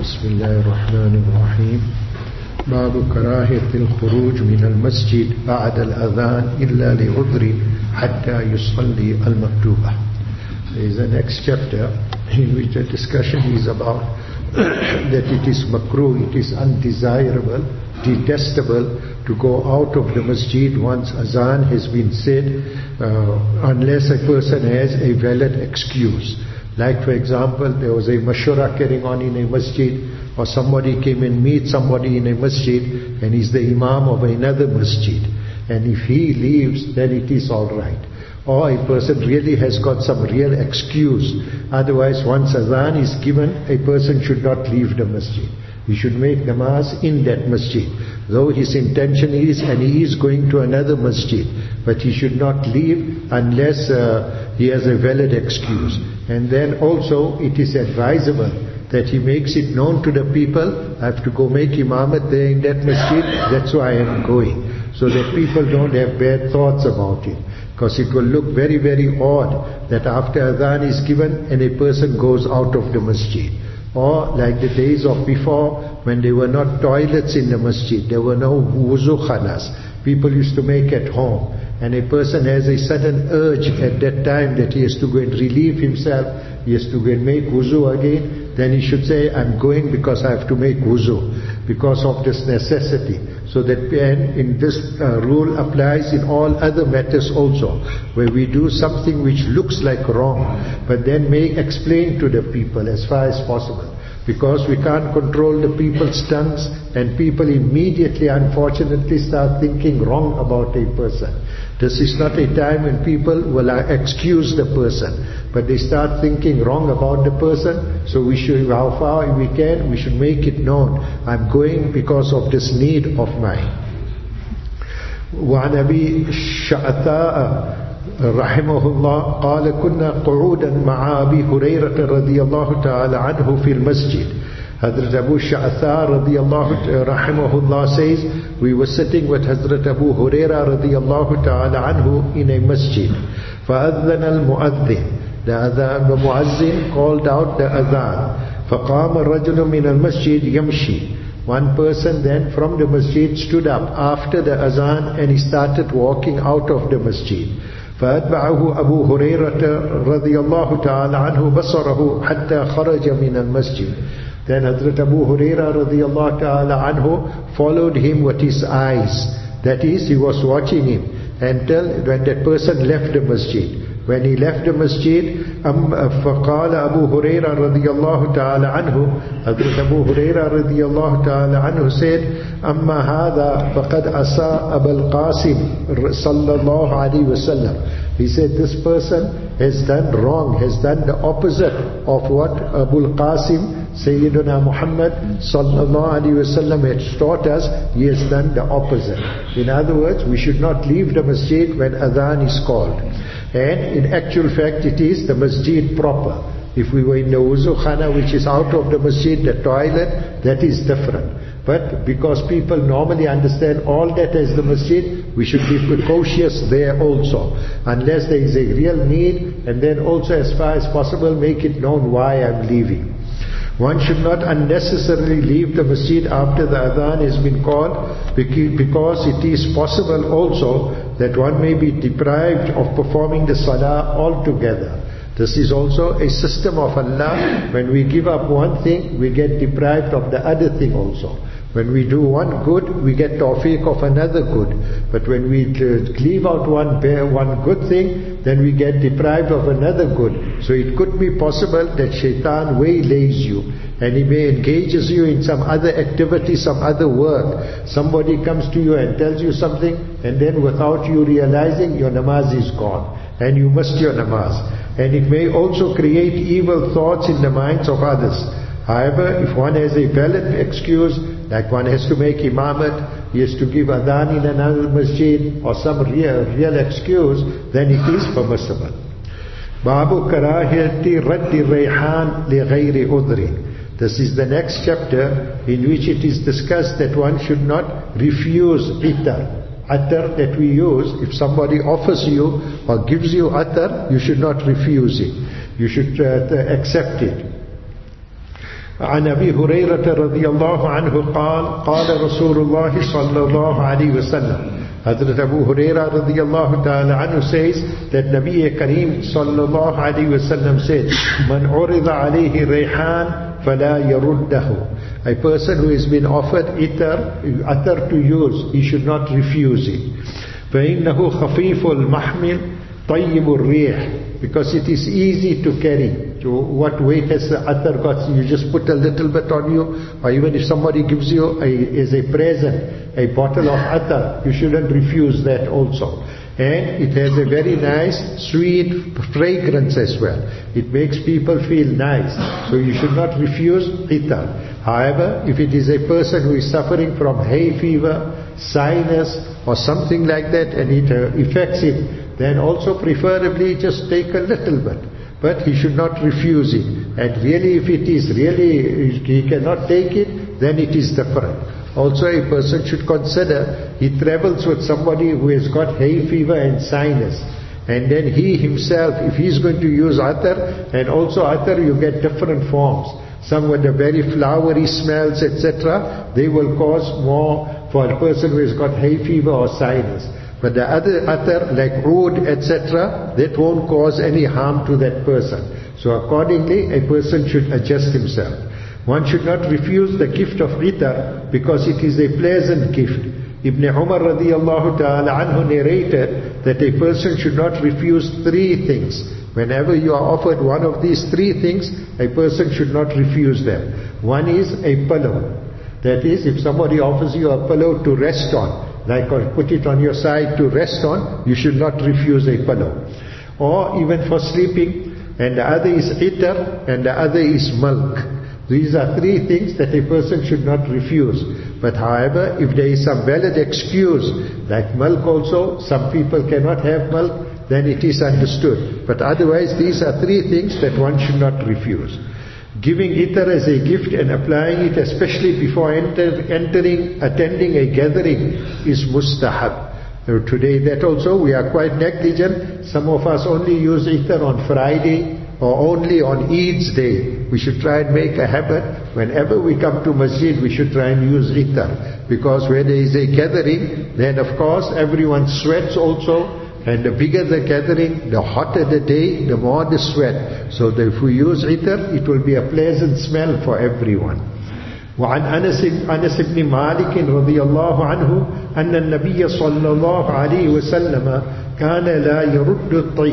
بسم الله الرحمن الرحيم. باب كراهية الخروج من المسجد بعد الأذان إلا لعذر حتى يصلي المكتوبة. There is the next chapter in which the discussion is about that it is makruh, it is undesirable, detestable to go out of the masjid once azan has been said unless a person has a valid excuse. Like for example, there was a mashura carrying on in a masjid, or somebody came and meet somebody in a masjid and he's the imam of another masjid, and if he leaves then it is all right. Or a person really has got some real excuse. Otherwise, once azan is given, a person should not leave the masjid. He should make namaz in that masjid. Though his intention is, and he is going to another masjid, but he should not leave unless he has a valid excuse. And then also it is advisable that he makes it known to the people, I have to go make imamat there in that masjid, that's why I am going. So that people don't have bad thoughts about it. Because it will look very, very odd that after adhan is given and a person goes out of the masjid. Or like the days of before, when there were not toilets in the masjid, there were no wuzu khanas. People used to make at home. And a person has a sudden urge at that time that he has to go and relieve himself, he has to go and make wuzu again, then he should say, I'm going because I have to make wuzu, because of this necessity. So that, and in this rule applies in all other matters also, where we do something which looks like wrong, but then may explain to the people as far as possible. Because we can't control the people's tongues, and people immediately, unfortunately, start thinking wrong about a person. This is not a time when people will excuse the person, but they start thinking wrong about the person. So we should, how far we can, we should make it known. I'm going because of this need of mine. وعن أبي شعثاء رحمه الله قال كنا قعودا مع أبي هريرة رضي الله تعالى عنه في المسجد. Hazrat Abu Sha'atha radiyallahu rahimahullah says, we were sitting with Hazrat Abu Huraira radiyallahu ta'ala anhu in a masjid. فَأَذَّنَ الْمُؤَذِّنِ The muazzin called out the adhan. فَقَامَ الرَّجُلُ مِنَ الْمَسْجِدِ يَمْشِي. One person then from the masjid stood up after the azan and he started walking out of the masjid. فأتبعه أبو هريرة رضي الله تعالى عنه بصره حتى خرج من المسجد. Then Hazrat Abu Huraira radiyallahu ta'ala anhu followed him with his eyes. That is, he was watching him until when that person left the masjid. When he left the masjid, فقال أبو هريرة رضي الله تعالى عنه, Hazrat Abu Huraira radiyallahu ta'ala anhu said, أما هذا فقد أساء أبا القاسم صلى الله عليه وسلم. He said, this person has done wrong, has done the opposite of what Abu al-Qasim, Sayyiduna Muhammad sallallahu alaihi wasallam had taught us. He has done the opposite. In other words, we should not leave the masjid when adhan is called. And in actual fact, it is the masjid proper. If we were in the wuzu khana, which is out of the masjid, the toilet, that is different. But because people normally understand all that as the masjid, we should be precautious there also. Unless there is a real need, and then also as far as possible make it known why I'm leaving. One should not unnecessarily leave the masjid after the adhan has been called, because it is possible also that one may be deprived of performing the salah altogether. This is also a system of Allah. When we give up one thing, we get deprived of the other thing also. When we do one good, we get tawfiq of another good. But when we leave out one good thing, then we get deprived of another good. So it could be possible that shaitan waylays you, and he may engages you in some other activity, some other work. Somebody comes to you and tells you something, and then without you realizing, your namaz is gone, and you missed your namaz. And it may also create evil thoughts in the minds of others. However, if one has a valid excuse, like one has to make imamat, he has to give adhan in another masjid, or some real excuse, then it is permissible. Babu karahiyati raddi rayhan li ghayri udri. This is the next chapter in which it is discussed that one should not refuse itar. Atar that we use, if somebody offers you or gives you atar, you should not refuse it. You should accept it. عن أبي هريرة رضي الله عنه قال قال رسول الله صلى الله عليه وسلم. Hazrat Abu Hurairah radiyallahu ta'ala anhu says that Nabi Kareem sallallahu alayhi wa sallam said, Man urida alayhi rayhan fala yaruddahu. A person who has been offered attar to use, he should not refuse it. فَإِنَّهُ خَفِيفُ الْمَحْمِلِ طَيِّبُ الرِّيحِ. Because it is easy to carry. So what weight has the attar got? You just put a little bit on you, or even if somebody gives you as a present a bottle of attar, you shouldn't refuse that also. And it has a very nice sweet fragrance as well. It makes people feel nice. So you should not refuse attar. However, if it is a person who is suffering from hay fever, sinus or something like that, and it affects it, then also preferably just take a little bit. But he should not refuse it. And really, if it is really, he cannot take it, then it is different. Also, a person should consider, he travels with somebody who has got hay fever and sinus. And then he himself, if he is going to use attar, and also attar you get different forms. Some with the very flowery smells, etc., they will cause more for a person who has got hay fever or sinus. But the other attar like oud, etc., that won't cause any harm to that person. So accordingly, a person should adjust himself. One should not refuse the gift of attar because it is a pleasant gift. Ibn Umar radiyallahu ta'ala anhu narrated that a person should not refuse three things. Whenever you are offered one of these three things, a person should not refuse them. One is a pillow. That is, if somebody offers you a pillow to rest on, like or put it on your side to rest on, you should not refuse a pillow. Or even for sleeping. And the other is attar, and the other is milk. These are three things that a person should not refuse. But however, if there is some valid excuse, like milk also, some people cannot have milk, then it is understood. But otherwise, these are three things that one should not refuse. Giving attar as a gift and applying it especially before attending a gathering is mustahab. Today that also we are quite negligent. Some of us only use attar on Friday or only on Eid's day. We should try and make a habit. Whenever we come to masjid, we should try and use attar. Because where there is a gathering, then of course everyone sweats also. And the bigger the gathering, the hotter the day, the more the sweat. So that if we use attar, it will be a pleasant smell for everyone. وعن أنس بن مالك رضي الله عنه أن النبي صلى الله عليه وسلم كان لا يرد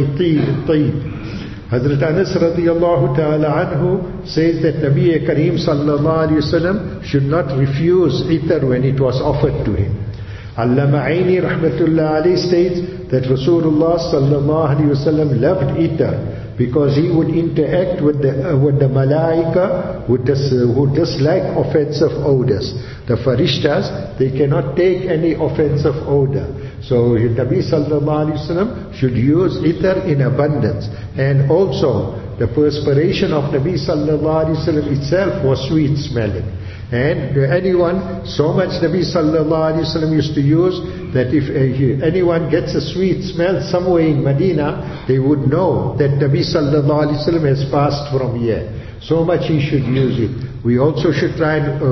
الطيب. Hazrat Anas radiyallahu ta'ala anhu says that Nabi Kareem sallallahu alayhi wa sallam should not refuse attar when it was offered to him. Allama Aini rahmatullah alayhi states that Rasulullah sallallahu alayhi wa sallam loved attar because he would interact with the malaika who dislike offensive odors. The farishtas, they cannot take any offensive odor. So Nabi sallallahu alayhi wa sallam should use attar in abundance. And also the perspiration of Nabi sallallahu alayhi wa sallam itself was sweet smelling. And anyone, so much Nabi sallallahu alayhi wa sallam used to use that if anyone gets a sweet smell somewhere in Medina, they would know that Nabi sallallahu alayhi wa sallam has passed from here. So much he should use it. We also should try and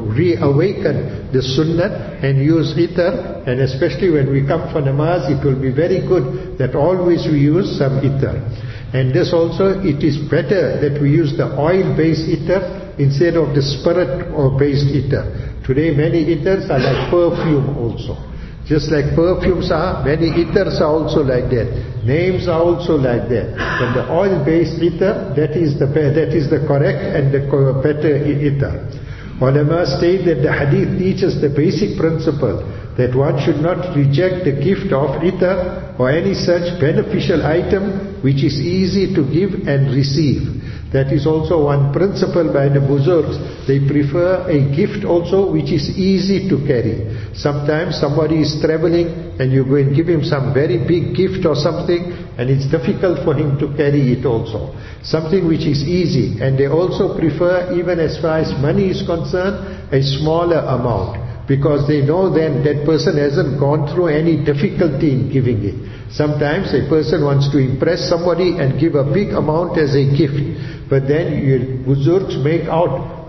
reawaken the sunnah and use attar, and especially when we come for namaz, it will be very good that always we use some attar. And this also, it is better that we use the oil-based attar instead of the spirit or based attar. Today many attars are like perfume also. Just like perfumes are, many attars are also like that. Names are also like that. But the oil-based attar, that is the correct and the better attar. Ulama state that the hadith teaches the basic principle that one should not reject the gift of attar or any such beneficial item which is easy to give and receive. That is also one principle by the Buzurgs. They prefer a gift also which is easy to carry. Sometimes somebody is traveling and you go and give him some very big gift or something and it's difficult for him to carry it also. Something which is easy. And they also prefer, even as far as money is concerned, a smaller amount. Because they know then that person hasn't gone through any difficulty in giving it. Sometimes a person wants to impress somebody and give a big amount as a gift. But then Buzurgs make out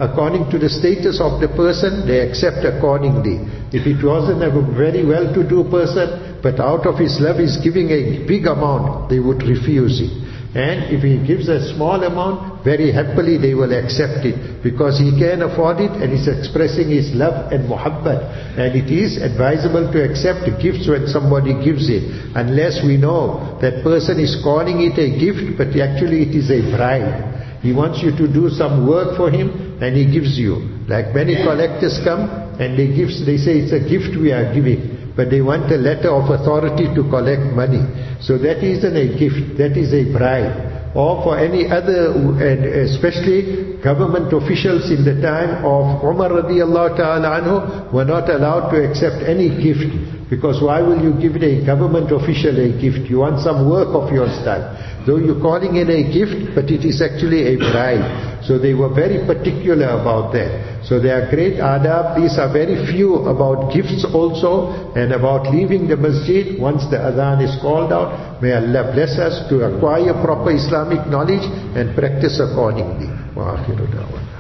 according to the status of the person, they accept accordingly. If it wasn't a very well-to-do person, but out of his love is giving a big amount, they would refuse it. And if he gives a small amount, very happily they will accept it, because he can afford it and is expressing his love and muhabbat. And it is advisable to accept gifts when somebody gives it, unless we know that person is calling it a gift, but actually it is a bribe. He wants you to do some work for him and he gives you. Like many collectors come and they say it's a gift we are giving, but they want a letter of authority to collect money. So that isn't a gift, that is a bribe. Or for any other, and especially government officials in the time of Umar radiallahu ta'ala anhu were not allowed to accept any gift. Because why will you give a government official a gift? You want some work of yours done. Though you're calling it a gift, but it is actually a bribe. So they were very particular about that. So there are great adab. These are very few about gifts also, and about leaving the masjid once the adhan is called out. May Allah bless us to acquire proper Islamic knowledge and practice accordingly. Wa akhiru da'wana.